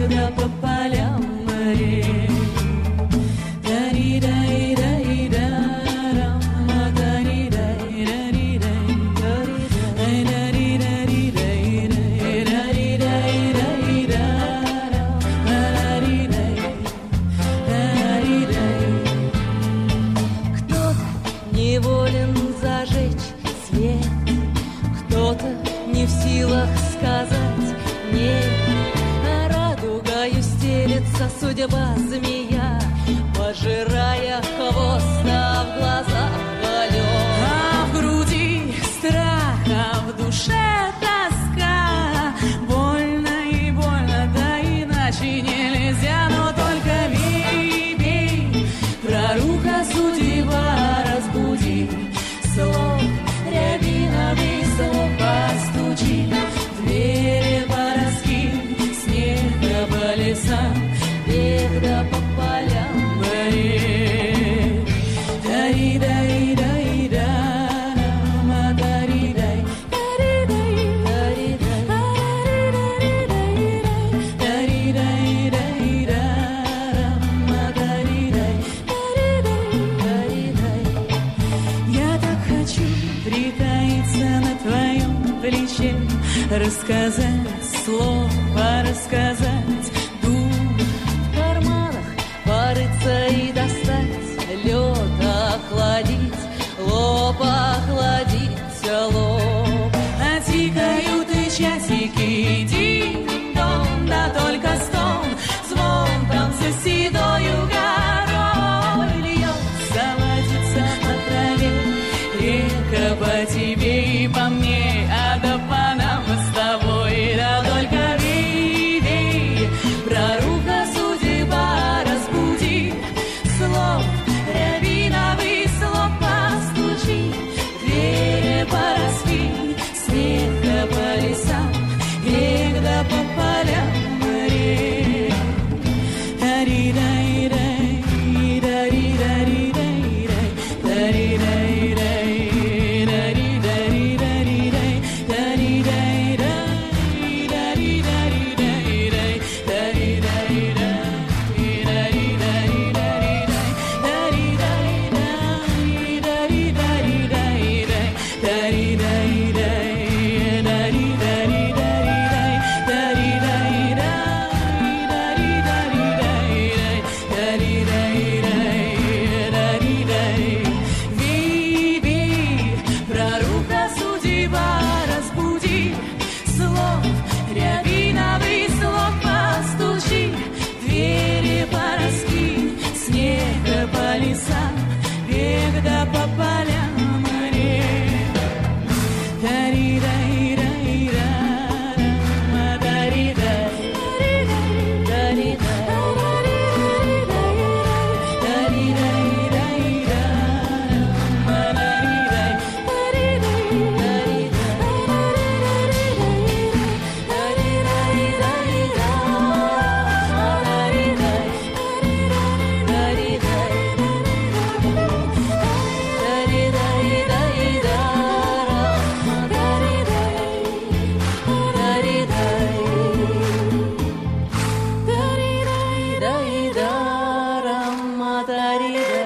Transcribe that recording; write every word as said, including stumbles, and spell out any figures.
когда по полям морей. Судьба змея, пожирая хвост, а в глазах полет. А в груди страх, а в душе тоска. Больно и больно, да иначе нельзя. Но только бей, бей, проруха судьба разбуди. Слов рябиновый, слов постучи. Двери пораскинь, снег да по лесам. Когда по полям морей. Дари-дай-дай-да, ма-дари-дай, дари-дай, дари-дай, дари-дай-дай-да, ма-дари-дай, дари-дай. Я так хочу притаиться на твоем плече, рассказать слово, рассказать. И достать лед, охладить лоб, охладить лоб. А тикают и часики, динь-дон, да только стон, звон там за седою горой льется, ложится по траве, река по тебе и по мне, а до по нам с тобой, да только види, проруха судьба разбуди. Слов рябиновый, слов постучи, двери пораскинь, снег да по лесам, век да по полям морей. Дари-дай-дай, дари-дари-дай-дай, дари-дай-дай, дари-дари-дари-дай, дари-дай-дай, дари-дари-дай-дай, дари-дай-дай. Когда по полям морей. Дари-дай-дай-да, ма-дари-дай, дари-дай, дари-дай-дай-да, ма-дари-дай, Дари-дай,